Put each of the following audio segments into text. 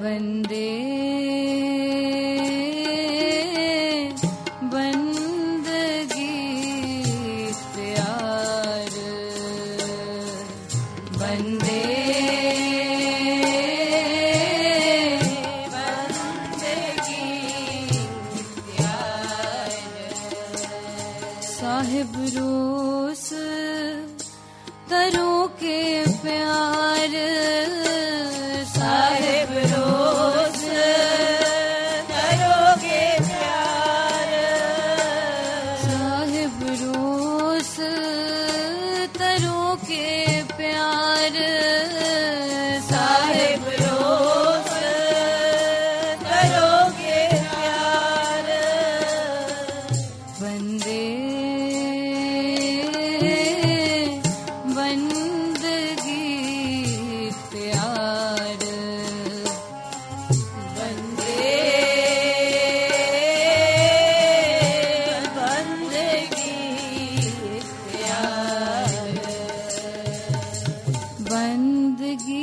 वंदे बंदगी प्यार वंदे बंदगी प्यार साहिब रोस तरों के प्यार साहिब रोस तरों के प्यार साहिब रोस तरों के प्यार साहिब रोस तरों के प्यार वंदे बंदगी प्यार वंदे बंदगी प्यार बंदगी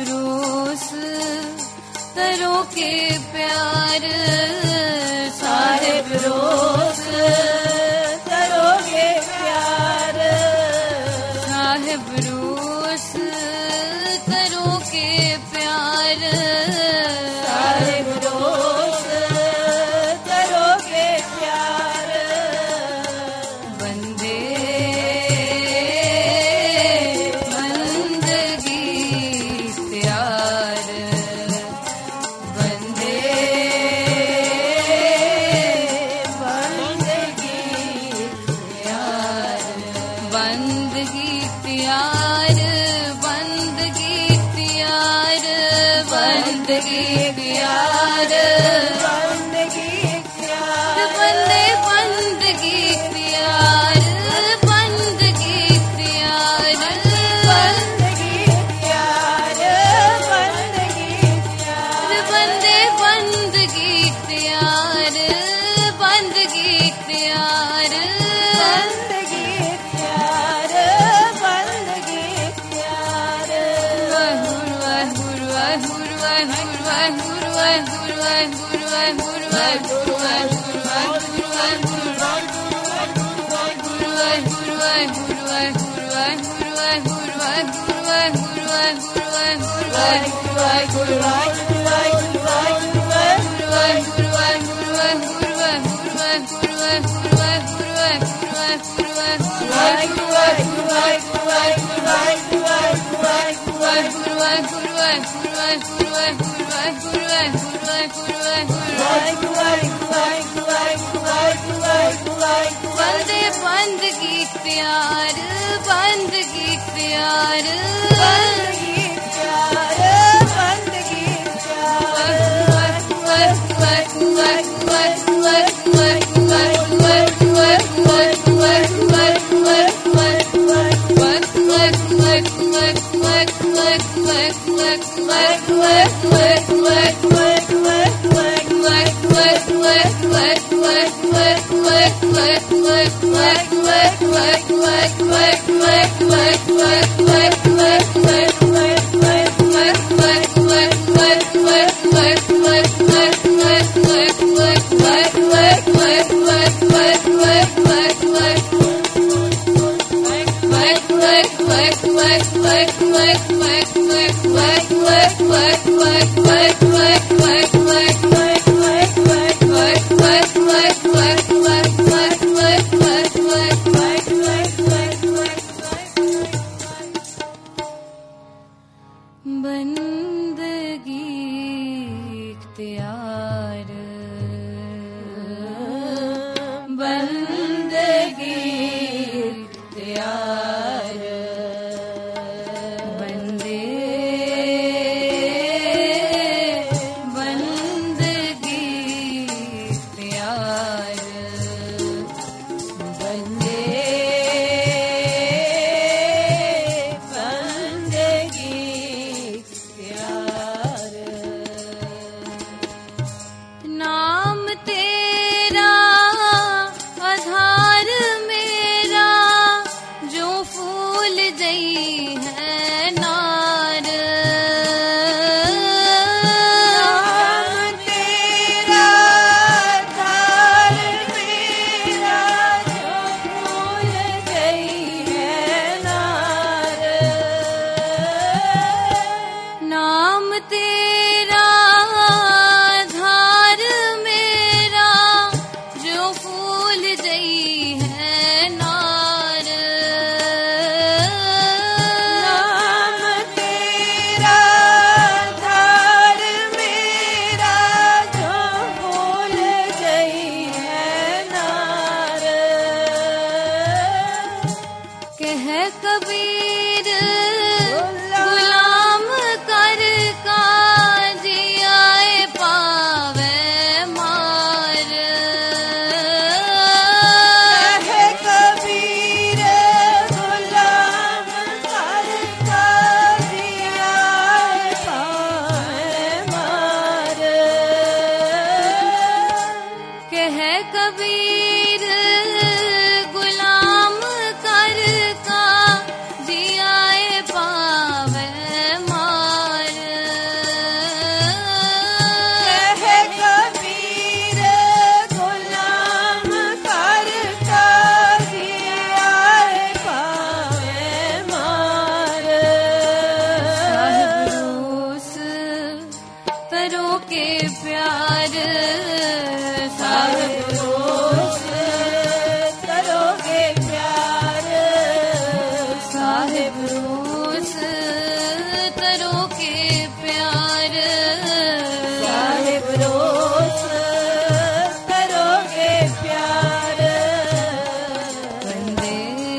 रोस तरो के प्यार साहेब रोस तरो के प्यार साहेब रोस तरो के प्यार साहेब रोस तरो के प्यार बंदे बंदगी प्यार बंदे बंदगी प्यार बंदगी प्यार बंदगी प्यार बंदगी प्यार बंदगी प्यार बंदे बंदगी प्यार बंदगी प्यार बंदगी प्यार बंदगी प्यार बंदे बंदगी प्यार बंदगी प्यार बंदगी प्यार बंदगी प्यार बंदे बंदगी प्यार बंदगी प्यार बंदगी प्यार बंदगी बंदगी इख्तियार बंदगी इख्तियार बंदे बंदगी इख्तियार बंदे नाम तेरा आधार मेरा जो फूल जई है नार नाम तेरा आधार मेरा जो फूल जई है नार नाम तेरा कबीर गुलाम कर का के प्यार साहिब रोज करोगे प्यार साहिब रोज करोगे प्यार साहिब रोज करोगे प्यार बंदे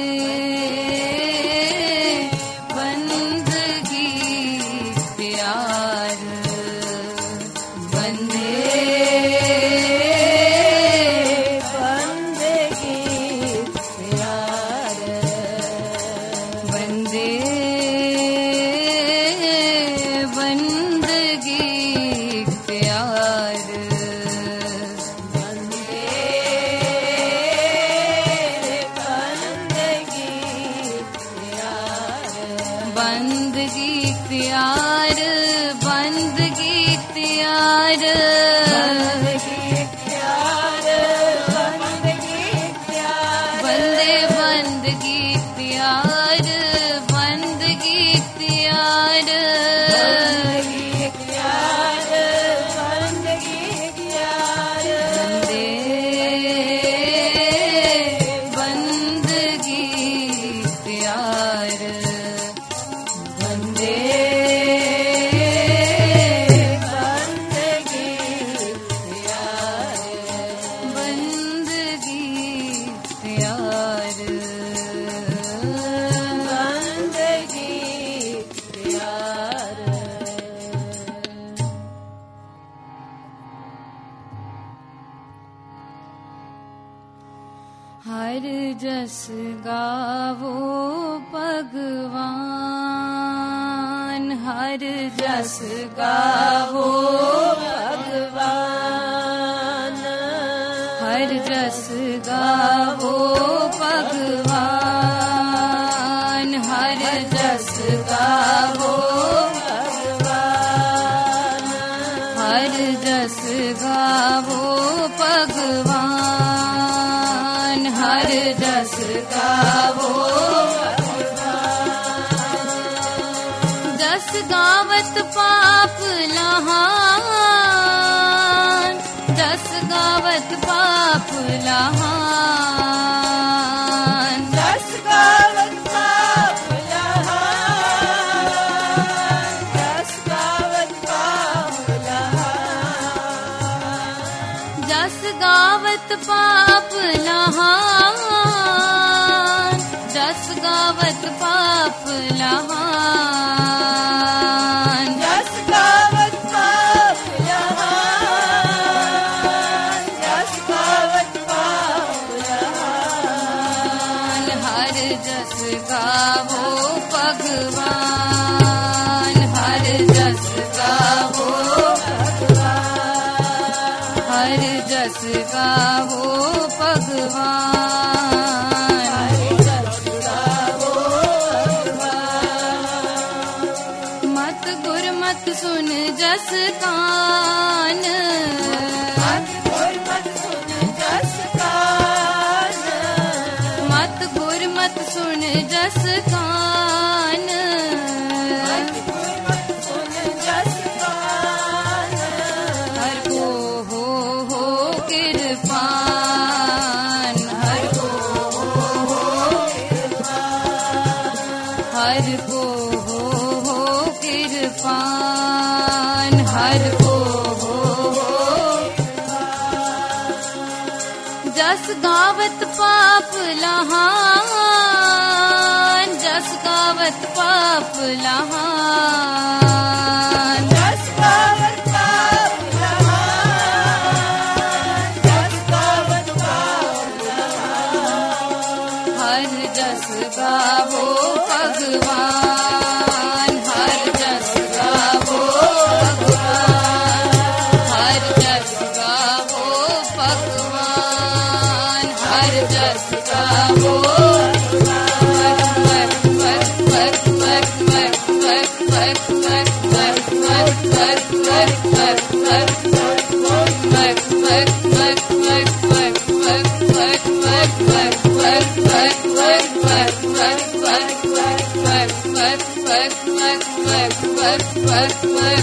बंदगी प्यार बंदे बंदगी प्यार बंदे बंदगी प्यार बंदे बंदगी प्यार बंदगी प्यार बंदगी प्यार बंदगी प्यार बंदे बंदगी प्यार बंदगी प्यार बंदगी प्यार बंदगी प्यार बंदे बंदगी प्यार बंदगी प्यार बंदगी प्यार हर जस गावो भगवान हर जस गावो भगवान हर जस गावो भगवान हर जस गावो भगवान हर जस गावो भगवान हर जस गावो जस गावत पाप लहान जस गावत पाप लहान जस गावत पाप लहान जस गावत पाप लहान जस गावत पाप लहान जस गावत पाप लहान जस गावत पाप लहान जस गावत पाप लहान हर जस गावो भगवान हर जस गावो भगवान हर जस गावो भगवान हर जस गावो भगवान मत गुर मत सुन जस कान मत गुर मत सुन जस कान मत गुर मत सुन जस कान मत गुर मत सुन जस कान हर को हो कृपान हर को हो कृपान हर को हो कृपान हर को हो जस गावत पाप लहान जस गावत पाप लहान जस गावत पाप लहान जस गावत पाप लहान हर जस गावो भगवान हर जस गावो भगवान हर जस गावो भगवान हर जस गावो work.